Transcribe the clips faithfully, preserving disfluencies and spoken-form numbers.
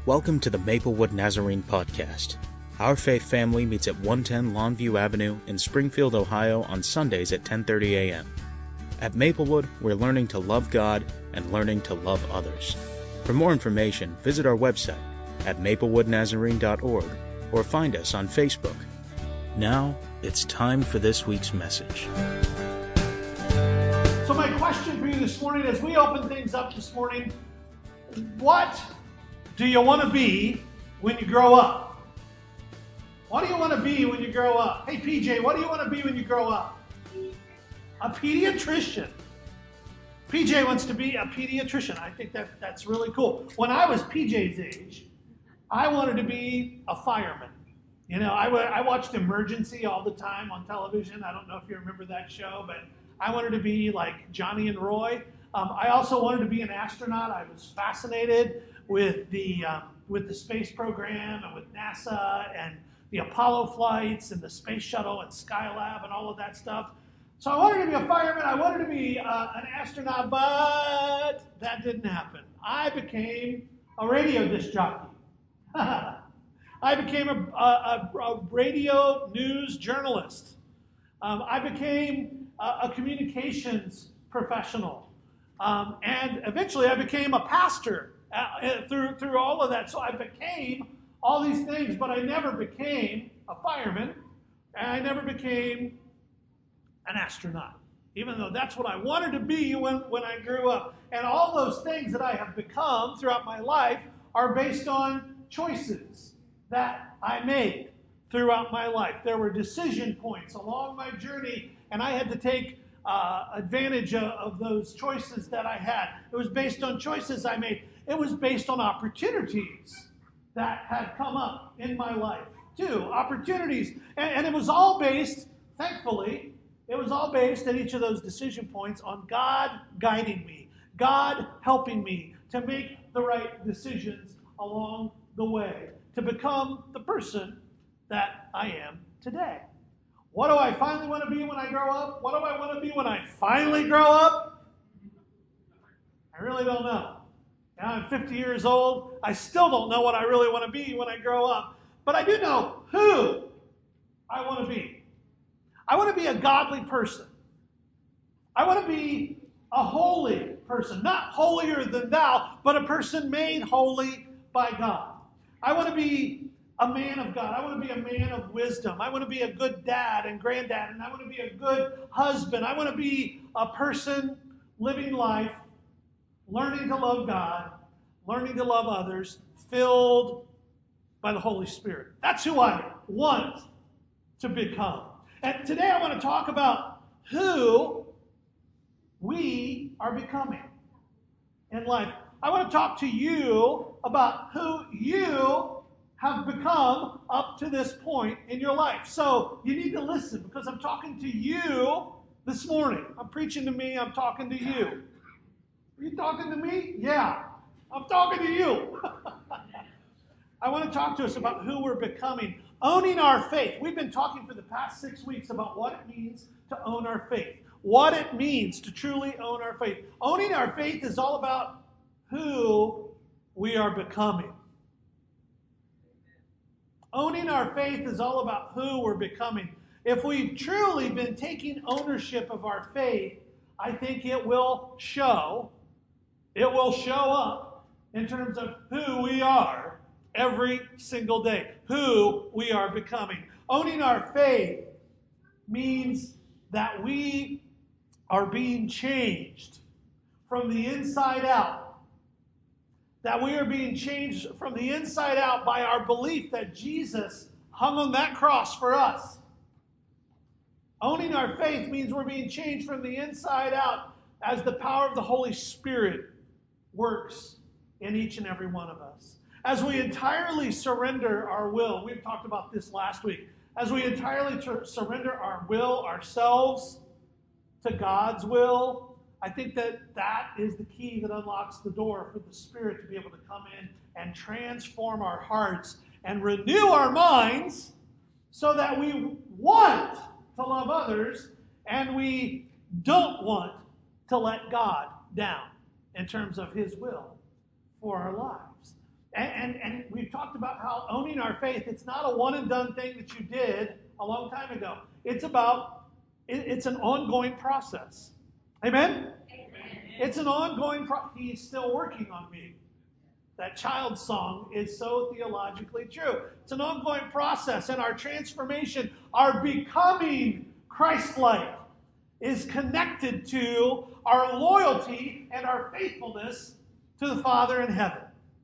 Welcome to the Maplewood Nazarene Podcast. Our faith family meets at one ten Longview Avenue in Springfield, Ohio on Sundays at ten thirty a.m. At Maplewood, we're learning to love God and learning to love others. For more information, visit our website at maplewood nazarene dot org or find us on Facebook. Now, it's time for this week's message. So my question for you this morning, as we open things up this morning, what do you want to be when you grow up? What do you want to be when you grow up? Hey, P J, what do you want to be when you grow up? A pediatrician. P J wants to be a pediatrician. I think that that's really cool. When I was P J's age, I wanted to be a fireman. You know, I, w- I watched Emergency all the time on television. I don't know if you remember that show, but I wanted to be like Johnny and Roy. Um, I also wanted to be an astronaut. I was fascinated with the um, with the space program and with NASA and the Apollo flights and the space shuttle and Skylab and all of that stuff. So I wanted to be a fireman. I wanted to be uh, an astronaut, but that didn't happen. I became a radio disc jockey. I became a, a, a radio news journalist. Um, I became a, a communications professional. Um, and eventually I became a pastor uh, through, through all of that. So I became all these things, but I never became a fireman, and I never became an astronaut, even though that's what I wanted to be when, when I grew up. And all those things that I have become throughout my life are based on choices that I made throughout my life. There were decision points along my journey, and I had to take uh, advantage of, of those choices that I had. It was based on choices I made. It was based on opportunities that had come up in my life, too. Opportunities. And, and it was all based, thankfully, it was all based at each of those decision points on God guiding me, God helping me to make the right decisions along the way, to become the person that I am today. What do I finally want to be when I grow up? What do I want to be when I finally grow up? I really don't know. Now I'm fifty years old. I still don't know what I really want to be when I grow up. But I do know who I want to be. I want to be a godly person. I want to be a holy person. Not holier than thou, but a person made holy by God. I want to be a man of God. I want to be a man of wisdom. I want to be a good dad and granddad, and I want to be a good husband. I want to be a person living life, learning to love God, learning to love others, filled by the Holy Spirit. That's who I want to become. And today I want to talk about who we are becoming in life. I want to talk to you about who you have become up to this point in your life. So you need to listen, because I'm talking to you this morning. I'm preaching to me. I'm talking to you. Are you talking to me? Yeah, I'm talking to you. I want to talk to us about who we're becoming. Owning our faith. We've been talking for the past six weeks about what it means to own our faith. What it means to truly own our faith. Owning our faith is all about who we are becoming. Owning our faith is all about who we're becoming. If we've truly been taking ownership of our faith, I think it will show, it will show up in terms of who we are every single day, who we are becoming. Owning our faith means that we are being changed from the inside out. That we are being changed from the inside out by our belief that Jesus hung on that cross for us. Owning our faith means we're being changed from the inside out as the power of the Holy Spirit works in each and every one of us. As we entirely surrender our will, we've talked about this last week, as we entirely ter- surrender our will, ourselves, to God's will, I think that that is the key that unlocks the door for the Spirit to be able to come in and transform our hearts and renew our minds so that we want to love others and we don't want to let God down in terms of His will for our lives. And, and, and we've talked about how owning our faith, it's not a one and done thing that you did a long time ago. It's about, it, it's an ongoing process. Amen? Amen. It's an ongoing process. He's still working on me. That child song is so theologically true. It's an ongoing process, and our transformation, our becoming Christ-like, is connected to our loyalty and our faithfulness to the Father in heaven.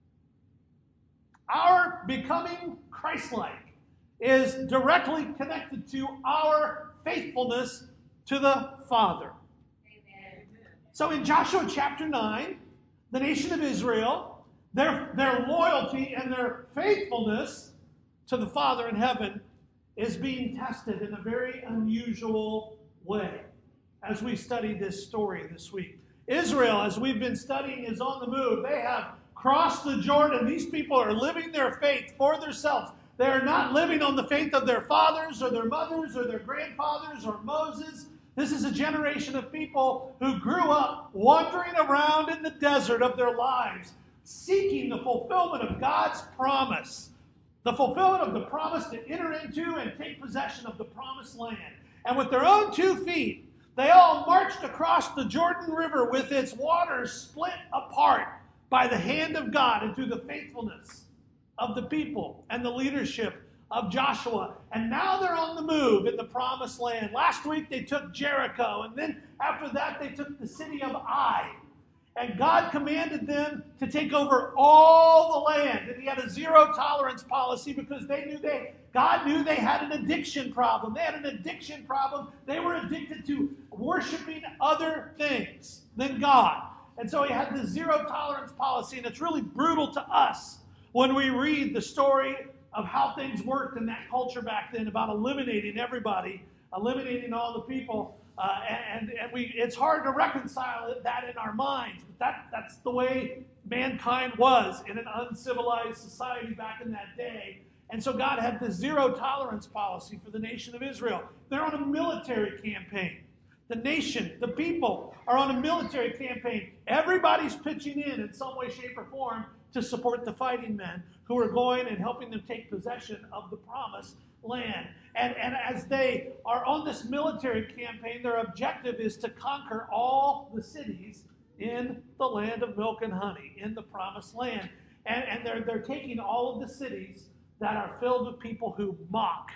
Our becoming Christ-like is directly connected to our faithfulness to the Father. Amen. So in Joshua chapter nine, the nation of Israel, their, their loyalty and their faithfulness to the Father in heaven is being tested in a very unusual way as we study this story this week. Israel, as we've been studying, is on the move. They have crossed the Jordan. These people are living their faith for themselves. They are not living on the faith of their fathers or their mothers or their grandfathers or Moses. This is a generation of people who grew up wandering around in the desert of their lives, seeking the fulfillment of God's promise, the fulfillment of the promise to enter into and take possession of the promised land. And with their own two feet, they all marched across the Jordan River with its waters split apart by the hand of God and through the faithfulness of the people and the leadership of Joshua. And now they're on the move in the promised land. Last week they took Jericho, and then after that they took the city of Ai. And God commanded them to take over all the land. And he had a zero tolerance policy because they knew they, God knew they had an addiction problem. They had an addiction problem. They were addicted to worshiping other things than God. And so he had the zero tolerance policy, and it's really brutal to us when we read the story of how things worked in that culture back then about eliminating everybody, eliminating all the people. Uh, and and we it's hard to reconcile that in our minds. But that, that's the way mankind was in an uncivilized society back in that day. And so God had the zero tolerance policy for the nation of Israel. They're on a military campaign. The nation, the people, are on a military campaign. Everybody's pitching in in some way, shape, or form to support the fighting men who are going and helping them take possession of the promised land. And, and as they are on this military campaign, their objective is to conquer all the cities in the land of milk and honey, in the promised land. And, and they're, they're taking all of the cities that are filled with people who mock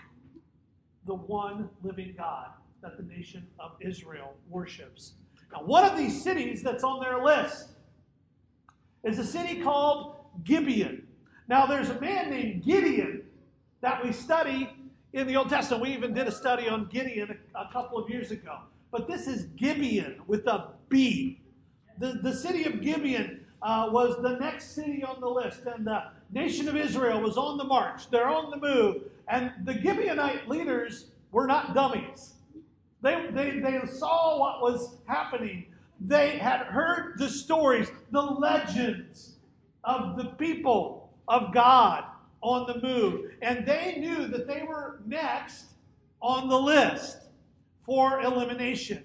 the one living God that the nation of Israel worships. Now, one of these cities that's on their list is a city called Gibeon. Now, there's a man named Gideon that we study in the Old Testament. We even did a study on Gideon a, a couple of years ago. But this is Gibeon with a B. The, the city of Gibeon uh, was the next city on the list, and the nation of Israel was on the march. They're on the move. And the Gibeonite leaders were not dummies. They, they, they saw what was happening. They had heard the stories, the legends of the people of God on the move. And they knew that they were next on the list for elimination.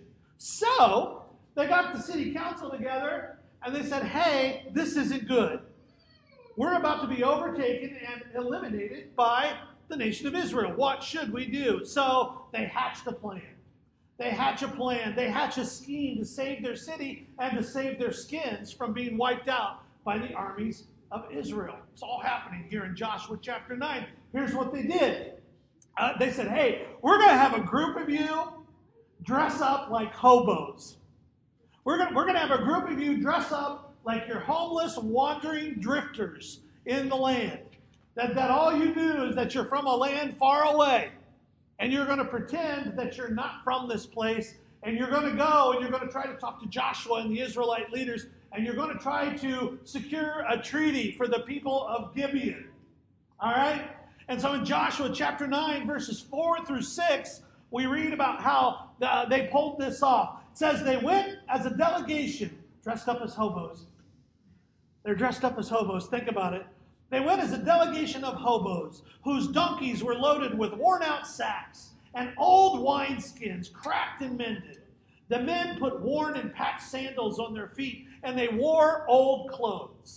So they got the city council together and they said, hey, this isn't good. We're about to be overtaken and eliminated by the nation of Israel. What should we do? So they hatched a plan. They hatch a plan. They hatch a scheme to save their city and to save their skins from being wiped out by the armies of Israel. It's all happening here in Joshua chapter nine. Here's what they did. Uh, they said, hey, we're going to have a group of you dress up like hobos. We're going we're going to have a group of you dress up like you're homeless, wandering drifters in the land. That, that all you do is that you're from a land far away. And you're going to pretend that you're not from this place, and you're going to go and you're going to try to talk to Joshua and the Israelite leaders, and you're going to try to secure a treaty for the people of Gibeon. All right? And so in Joshua chapter nine, verses four through six, we read about how uh, they pulled this off. It says they went as a delegation, dressed up as hobos. They're dressed up as hobos. Think about it. They went as a delegation of hobos, whose donkeys were loaded with worn-out sacks and old wineskins, cracked and mended. The men put worn and patched sandals on their feet, and they wore old clothes.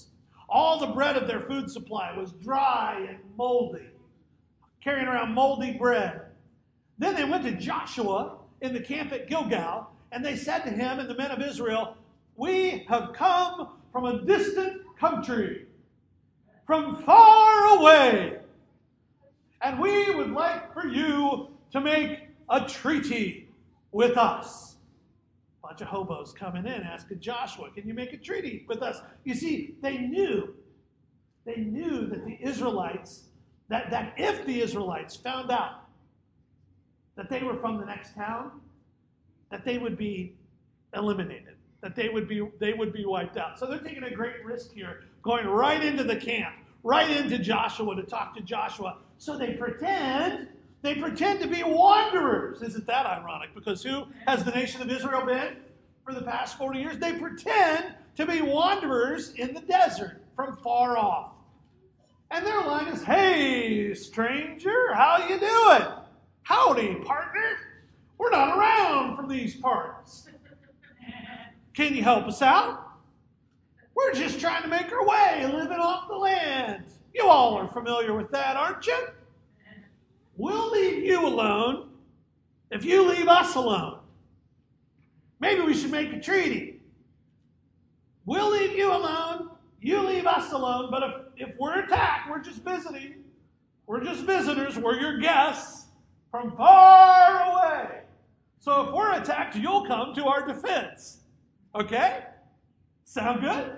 All the bread of their food supply was dry and moldy, carrying around moldy bread. Then they went to Joshua in the camp at Gilgal, and they said to him and the men of Israel, "We have come from a distant country, from far away, and we would like for you to make a treaty with us." A bunch of hobos coming in asking Joshua, "Can you make a treaty with us?" You see, they knew, they knew that the Israelites, that, that if the Israelites found out that they were from the next town, that they would be eliminated, that they would be they would be wiped out. So they're taking a great risk here, going right into the camp, right into Joshua to talk to Joshua. So they pretend, they pretend to be wanderers. Isn't that ironic? Because who has the nation of Israel been for the past forty years? They pretend to be wanderers in the desert from far off. And their line is, "Hey, stranger, how you doing? Howdy, partner. We're not around from these parts. Can you help us out? We're just trying to make our way, living off the land. You all are familiar with that, aren't you? We'll leave you alone if you leave us alone. Maybe we should make a treaty. We'll leave you alone, you leave us alone, but if, if we're attacked, we're just visiting. We're just visitors, we're your guests from far away. So if we're attacked, you'll come to our defense. Okay? Sound good?"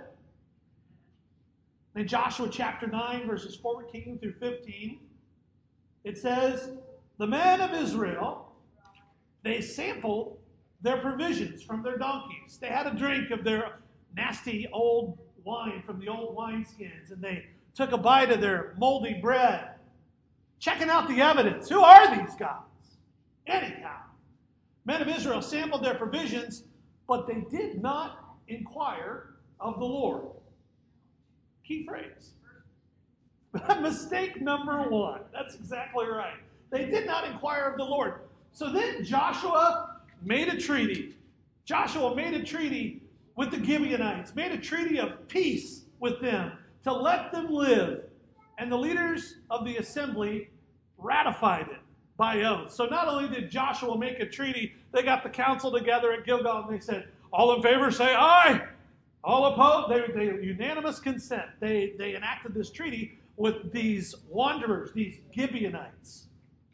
In Joshua chapter nine, verses fourteen through fifteen, it says, "The men of Israel, they sampled their provisions from their donkeys. They had a drink of their nasty old wine from the old wineskins, and they took a bite of their moldy bread, checking out the evidence. Who are these guys? Anyhow, men of Israel sampled their provisions, but they did not inquire of the Lord." Key phrase. Mistake number one. That's exactly right. They did not inquire of the Lord. So then Joshua made a treaty. Joshua made a treaty with the Gibeonites, made a treaty of peace with them to let them live. And the leaders of the assembly ratified it by oath. So not only did Joshua make a treaty, they got the council together at Gilgal and they said, "All in favor, say aye. All opposed," they, they unanimous consent. They, they enacted this treaty with these wanderers, these Gibeonites.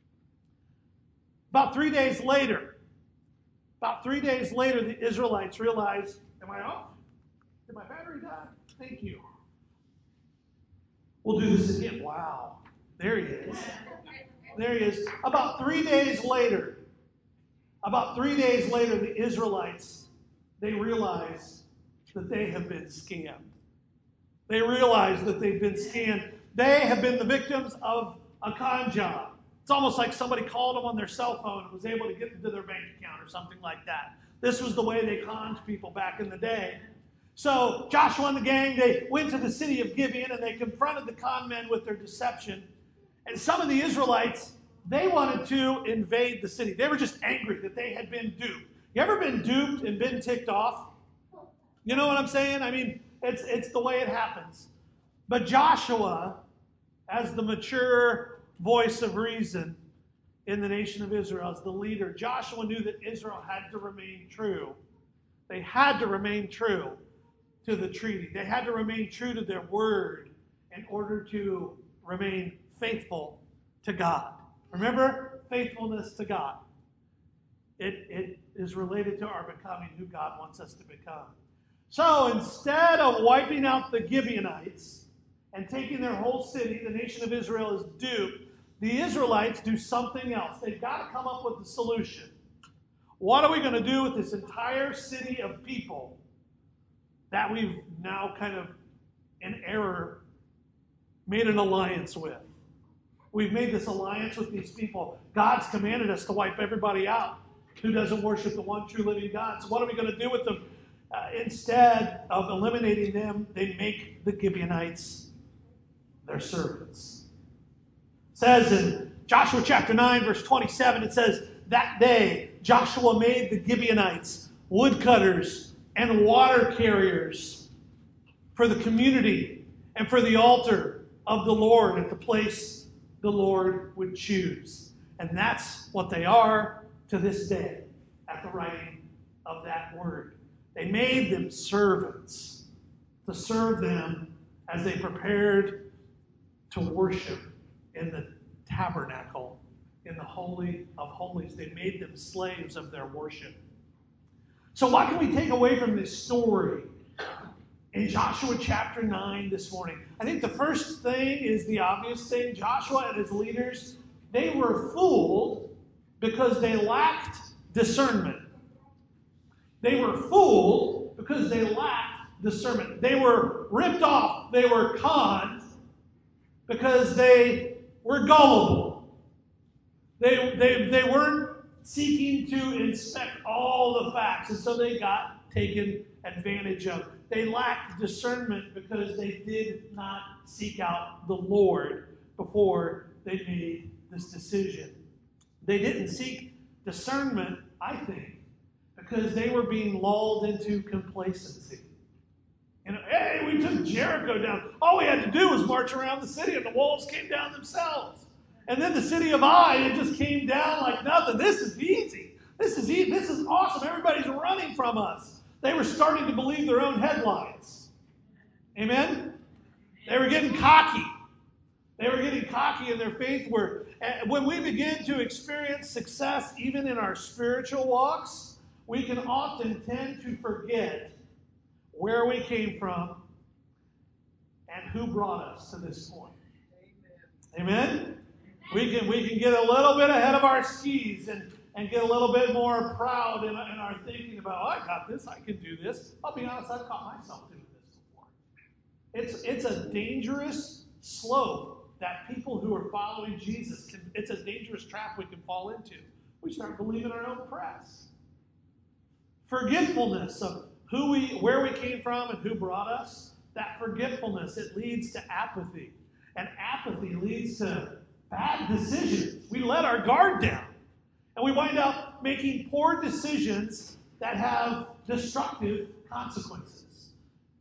About three days later, about three days later, the Israelites realized, am I off? Did my battery die? Thank you. We'll do this again. Wow. There he is. There he is. About three days later, about three days later, the Israelites, they realize that they have been scammed. They realize that they've been scammed. They have been the victims of a con job. It's almost like somebody called them on their cell phone and was able to get into their bank account or something like that. This was the way they conned people back in the day. So Joshua and the gang, they went to the city of Gibeon and they confronted the con men with their deception. And some of the Israelites, they wanted to invade the city. They were just angry that they had been duped. You ever been duped and been ticked off? You know what I'm saying? I mean, it's, it's the way it happens. But Joshua, as the mature voice of reason in the nation of Israel, as the leader, Joshua knew that Israel had to remain true. They had to remain true to the treaty. They had to remain true to their word in order to remain faithful to God. Remember, faithfulness to God. It, it is related to our becoming who God wants us to become. So instead of wiping out the Gibeonites and taking their whole city, the nation of Israel is duped, the Israelites do something else. They've got to come up with a solution. What are we going to do with this entire city of people that we've now kind of, in error, made an alliance with? We've made this alliance with these people. God's commanded us to wipe everybody out who doesn't worship the one true living God. So what are we going to do with them? Uh, instead of eliminating them, they make the Gibeonites their servants. It says in Joshua chapter nine, verse twenty-seven, it says, "That day Joshua made the Gibeonites woodcutters and water carriers for the community and for the altar of the Lord at the place the Lord would choose. And that's what they are to this day at the writing of that word. They made them servants to serve them as they prepared to worship in the tabernacle, in the Holy of Holies. They made them slaves of their worship. So what can we take away from this story in Joshua chapter nine this morning? I think the first thing is the obvious thing. Joshua and his leaders, they were fooled because they lacked discernment. They were fooled because they lacked discernment. They were ripped off. They were conned because they were gullible. They, they, they weren't seeking to inspect all the facts, and so they got taken advantage of. They lacked discernment because they did not seek out the Lord before they made this decision. They didn't seek discernment, I think, because they were being lulled into complacency. You know, hey, we took Jericho down. All we had to do was march around the city, and the walls came down themselves. And then the city of Ai, it just came down like nothing. This is easy. This is easy. This is awesome. Everybody's running from us. They were starting to believe their own headlines. Amen? They were getting cocky. They were getting cocky in their faith work. And when we begin to experience success, even in our spiritual walks, we can often tend to forget where we came from and who brought us to this point. Amen? We can we can get a little bit ahead of our skis and, and get a little bit more proud in, in our thinking about, oh, I got this, I can do this. I'll be honest, I've caught myself doing this before. It's, it's a dangerous slope that people who are following Jesus, can, it's a dangerous trap we can fall into. We start believing our own press. Forgetfulness of who we, where we came from and who brought us, that forgetfulness, it leads to apathy. And apathy leads to bad decisions. We let our guard down. And we wind up making poor decisions that have destructive consequences.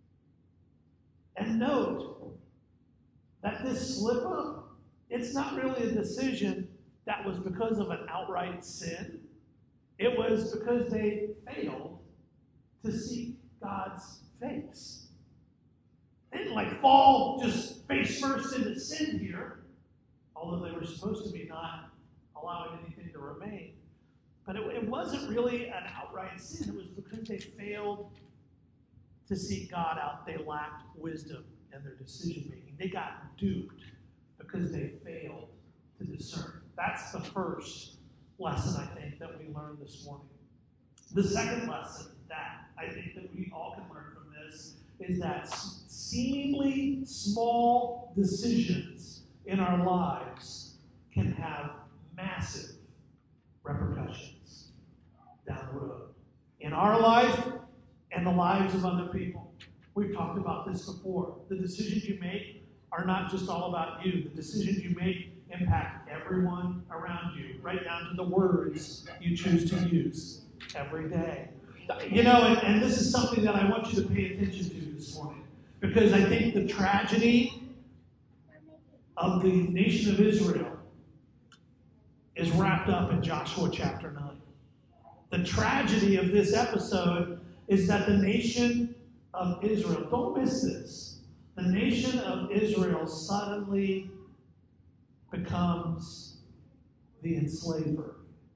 And note that this slip up, it's not really a decision that was because of an outright sin. It was because they failed to seek God's face. They didn't like fall just face first into sin here, although they were supposed to be not allowing anything to remain. But it, it wasn't really an outright sin. It was because they failed to seek God out. They lacked wisdom in their decision making. They got duped because they failed to discern. That's the first lesson, I think, that we learned this morning. The second lesson that I think that we all can learn from this is that seemingly small decisions in our lives can have massive repercussions down the road. In our life and the lives of other people. We've talked about this before. The decisions you make are not just all about you. The decisions you make impact everyone around you, right down to the words you choose to use every day. You know, and, and this is something that I want you to pay attention to this morning, because I think the tragedy of the nation of Israel is wrapped up in Joshua chapter nine. The tragedy of this episode is that the nation of Israel, don't miss this, the nation of Israel suddenly becomes the enslaver.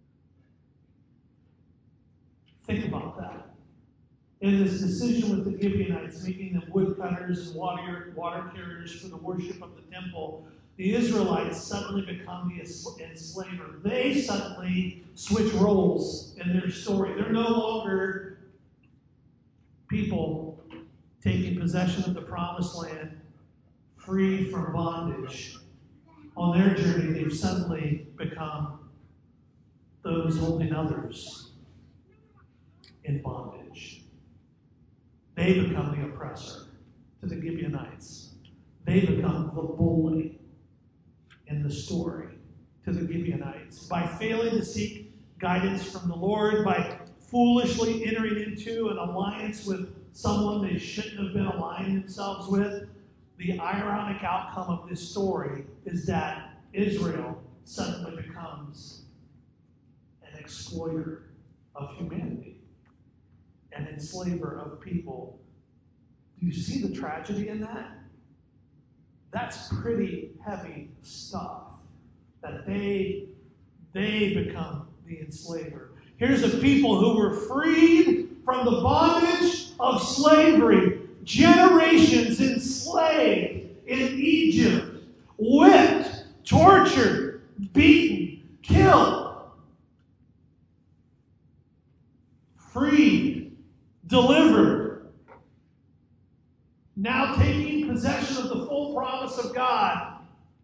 Think about that. In this decision with the Gibeonites, making them woodcutters and water, water carriers for the worship of the temple, the Israelites suddenly become the enslaver. They suddenly switch roles in their story. They're no longer people taking possession of the promised land, free from bondage. On their journey, they've suddenly become those holding others in bondage. They become the oppressor to the Gibeonites. They become the bully in the story to the Gibeonites. By failing to seek guidance from the Lord, by foolishly entering into an alliance with someone they shouldn't have been aligning themselves with, the ironic outcome of this story is that Israel suddenly becomes an exploiter of humanity, an enslaver of people. Do you see the tragedy in that? That's pretty heavy stuff, that they, they become the enslaver. Here's a people who were freed from the bondage of slavery, generations enslaved in Egypt, whipped, tortured, beaten, killed, freed, delivered, now taking possession of the full promise of God,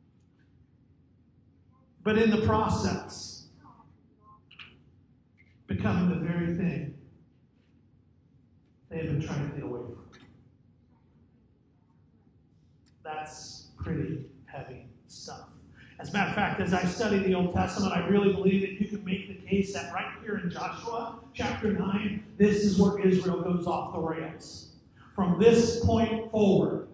but in the process, becoming the very thing they have been trying to get away from. That's pretty heavy stuff. As a matter of fact, as I study the Old Testament, I really believe that you can make the case that right here in Joshua chapter nine, this is where Israel goes off the rails. From this point forward,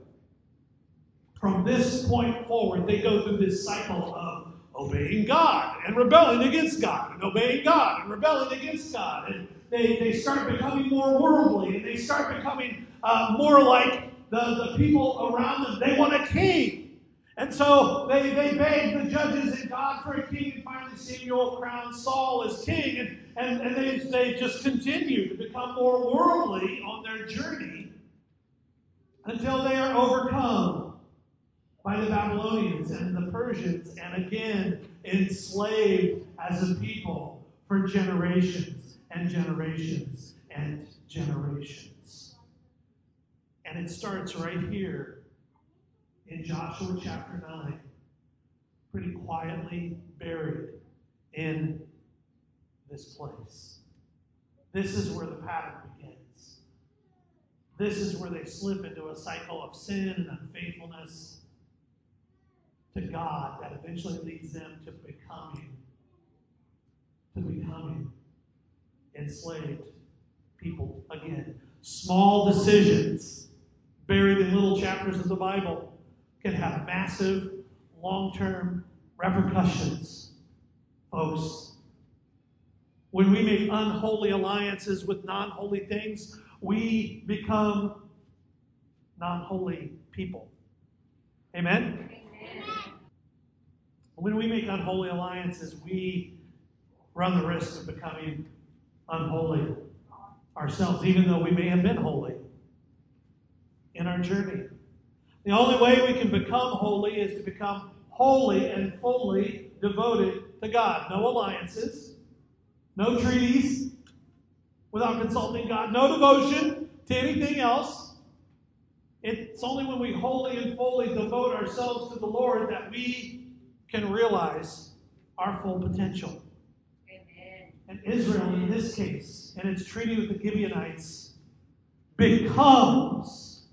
from this point forward, they go through this cycle of obeying God and rebelling against God, and obeying God and rebelling against God. And they, they start becoming more worldly, and they start becoming uh, more like the, the people around them. They want a king. And so they, they beg the judges and God for a king, and finally Samuel crowns Saul as king. And, and, and they, they just continue to become more worldly on their journey until they are overcome by the Babylonians and the Persians, and again enslaved as a people for generations and generations and generations. And it starts right here in Joshua chapter nine, pretty quietly buried in this place. This is where the pattern begins. This is where they slip into a cycle of sin and unfaithfulness to God that eventually leads them to becoming, to becoming enslaved people again. Small decisions buried in little chapters of the Bible can have massive, long-term repercussions, folks. When we make unholy alliances with non-holy things, we become non-holy people. Amen? Amen? When we make unholy alliances, we run the risk of becoming unholy ourselves, even though we may have been holy in our journey. The only way we can become holy is to become wholly and fully devoted to God. No alliances, no treaties without consulting God, no devotion to anything else. It's only when we wholly and fully devote ourselves to the Lord that we can realize our full potential. Amen. And Israel, in this case, in its treaty with the Gibeonites, becomes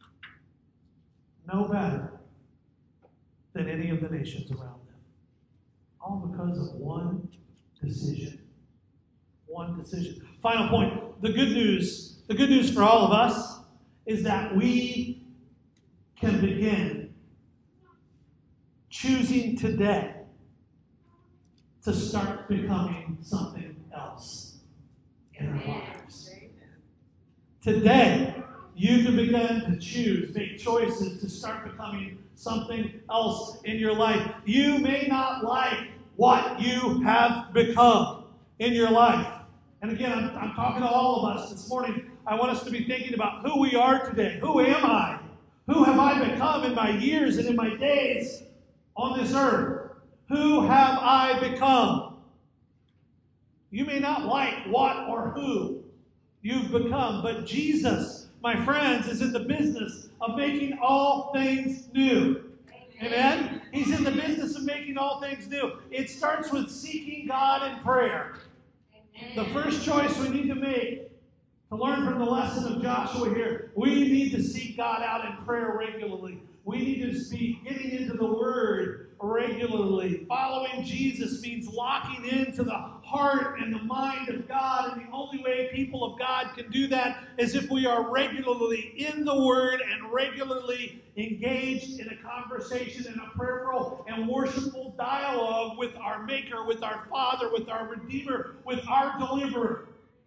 no better than any of the nations around them. All because of one decision. One decision. Final point. The good news, the good news for all of us is that we can begin choosing today to start becoming something else in our lives. Today, you can begin to choose, make choices to start becoming something else in your life. You may not like what you have become in your life. And again, I'm, I'm talking to all of us this morning. I want us to be thinking about who we are today. Who am I? Who have I become in my years and in my days on this earth? Who have I become? You may not like what or who you've become, but Jesus, my friends, is in the business of making all things new. Amen? He's in the business of making all things new. It starts with seeking God in prayer. The first choice we need to make to learn from the lesson of Joshua here, we need to seek God out in prayer regularly. We need to be getting into the Word regularly. Following Jesus means locking into the heart and the mind of God, and the only way people of God can do that is if we are regularly in the Word and regularly engaged in a conversation and a prayerful and worshipful dialogue with our Maker, with our Father, with our Redeemer, with our Deliverer.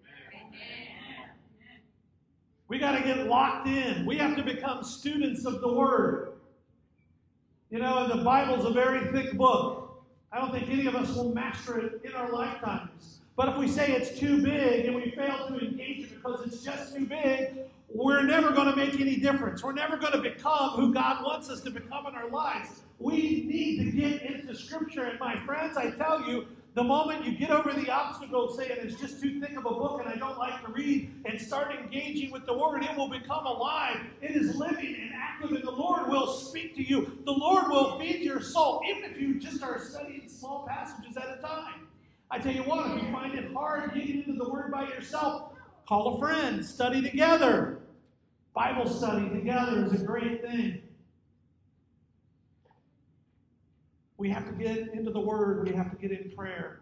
We got to get locked in. We have to become students of the Word. You know, the Bible's a very thick book. I don't think any of us will master it in our lifetimes. But if we say it's too big and we fail to engage it because it's just too big, we're never going to make any difference. We're never going to become who God wants us to become in our lives. We need to get into Scripture. And my friends, I tell you, the moment you get over the obstacle saying it's just too thick of a book and I don't like to read and start engaging with the Word, it will become alive. It is living and active, and the Lord will speak to you. The Lord will feed your soul, even if you just are studying small passages at a time. I tell you what, if you find it hard getting into the Word by yourself, call a friend, study together. Bible study together is a great thing. We have to get into the Word. We have to get in prayer.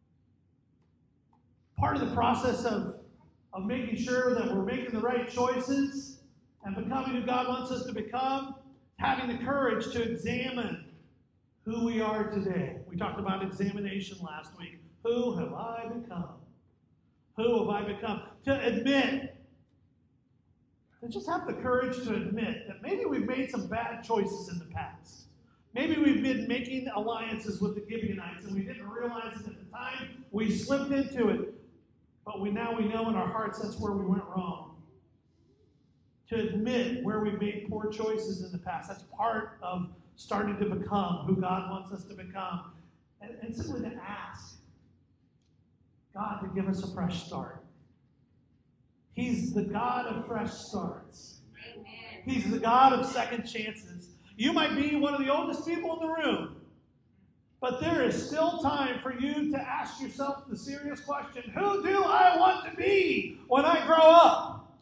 Part of the process of, of making sure that we're making the right choices and becoming who God wants us to become, having the courage to examine who we are today. We talked about examination last week. Who have I become? Who have I become? To admit, to just have the courage to admit that maybe we've made some bad choices in the past. Maybe we've been making alliances with the Gibeonites and we didn't realize it at the time. We slipped into it. But we now we know in our hearts that's where we went wrong. To admit where we've made poor choices in the past. That's part of starting to become who God wants us to become. And, and simply to ask God to give us a fresh start. He's the God of fresh starts. Amen. He's the God of second chances. You might be one of the oldest people in the room, but there is still time for you to ask yourself the serious question, who do I want to be when I grow up?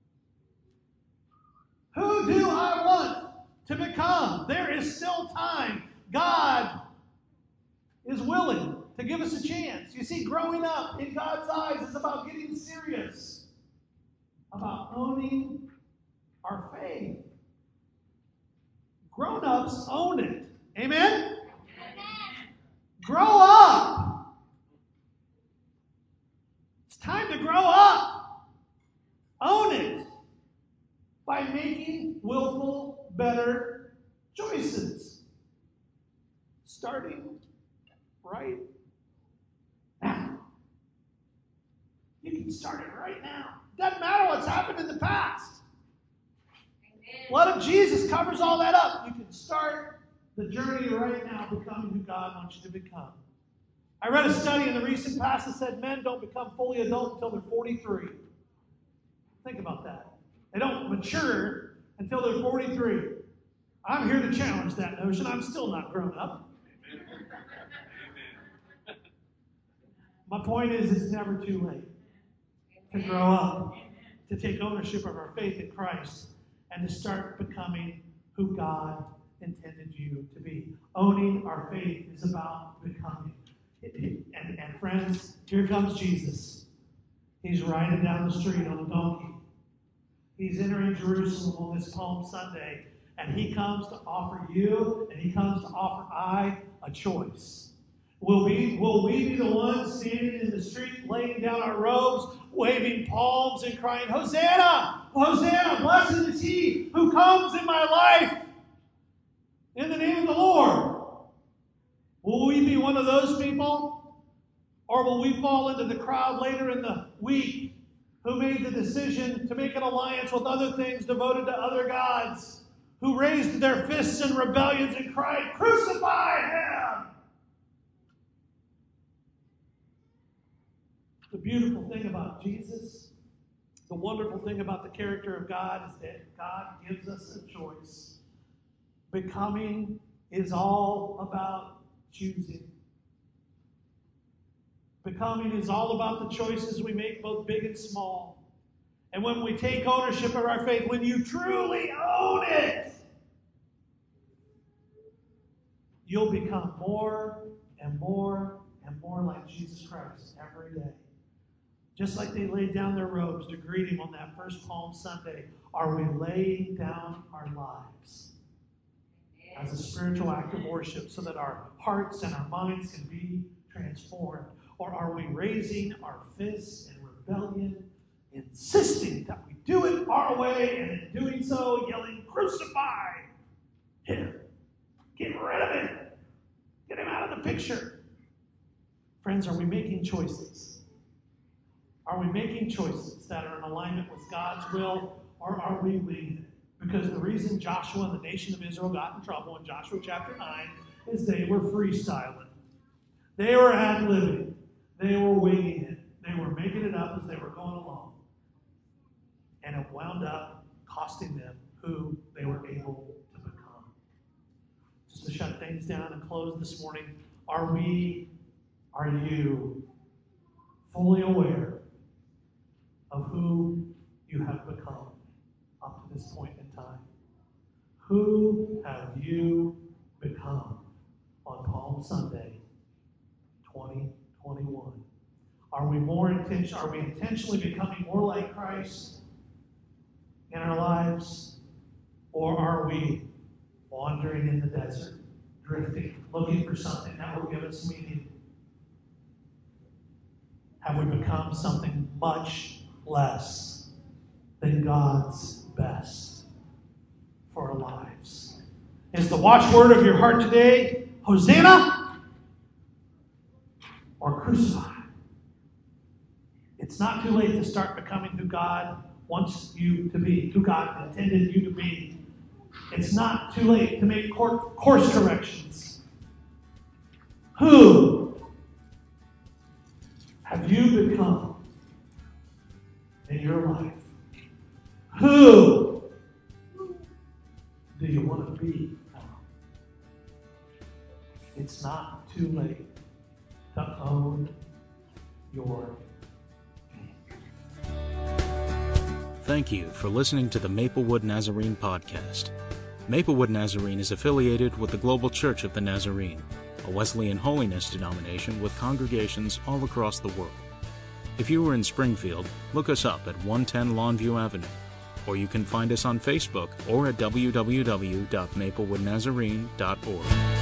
Who do I want to become? There is still time. God is willing to give us a chance. You see, growing up in God's eyes is about getting serious, about owning our faith. Grown-ups own it. Amen? Amen? Grow up. It's time to grow up. Own it by making willful, better choices. Starting right now. You can start it right now. Doesn't matter what's happened in the past. Blood of Jesus covers all that up. You can start the journey right now, becoming who God wants you to become. I read a study in the recent past that said men don't become fully adult until they're forty-three. Think about that. They don't mature until they're forty-three. I'm here to challenge that notion. I'm still not grown up. My point is, it's never too late to grow up, to take ownership of our faith in Christ, and to start becoming who God intended you to be. Owning our faith is about becoming. And, and friends, here comes Jesus. He's riding down the street on a donkey. He's entering Jerusalem on this Palm Sunday, and he comes to offer you, and he comes to offer I a choice. Will we, will we be the ones standing in the street, laying down our robes, waving palms and crying, Hosanna! Hosanna! Blessed is he who comes in my life in the name of the Lord. Will we be one of those people? Or will we fall into the crowd later in the week who made the decision to make an alliance with other things devoted to other gods, who raised their fists in rebellions and cried, crucify him! The beautiful thing about Jesus, the wonderful thing about the character of God is that God gives us a choice. Becoming is all about choosing. Becoming is all about the choices we make, both big and small. And when we take ownership of our faith, when you truly own it, you'll become more and more and more like Jesus Christ every day. Just like they laid down their robes to greet him on that first Palm Sunday, are we laying down our lives as a spiritual act of worship so that our hearts and our minds can be transformed? Or are we raising our fists in rebellion, insisting that we do it our way, and in doing so, yelling, "Crucify him! Get rid of him! Get him out of the picture!" Friends, are we making choices? Are we making choices that are in alignment with God's will, or are we winging it? Because the reason Joshua and the nation of Israel got in trouble in Joshua chapter nine is they were freestyling. They were ad-libbing. They were winging it. They were making it up as they were going along. And it wound up costing them who they were able to become. Just to shut things down and close this morning, are we, are you fully aware of who you have become up to this point in time? Who have you become on Palm Sunday twenty twenty-one? Are we more intentional? Are we intentionally becoming more like Christ in our lives? Or are we wandering in the desert, drifting, looking for something that will give us meaning? Have we become something much less than God's best for our lives? Is the watchword of your heart today Hosanna or crucify? It's not too late to start becoming who God wants you to be, who God intended you to be. It's not too late to make course corrections. Who have you become in your life? Who do you want to be now? It's not too late to own your Thank you for listening to the Maplewood Nazarene podcast. Maplewood Nazarene is affiliated with the Global Church of the Nazarene, a Wesleyan holiness denomination with congregations all across the world. If you are in Springfield, look us up at one ten Longview Avenue, or you can find us on Facebook or at w w w dot maplewood nazarene dot org.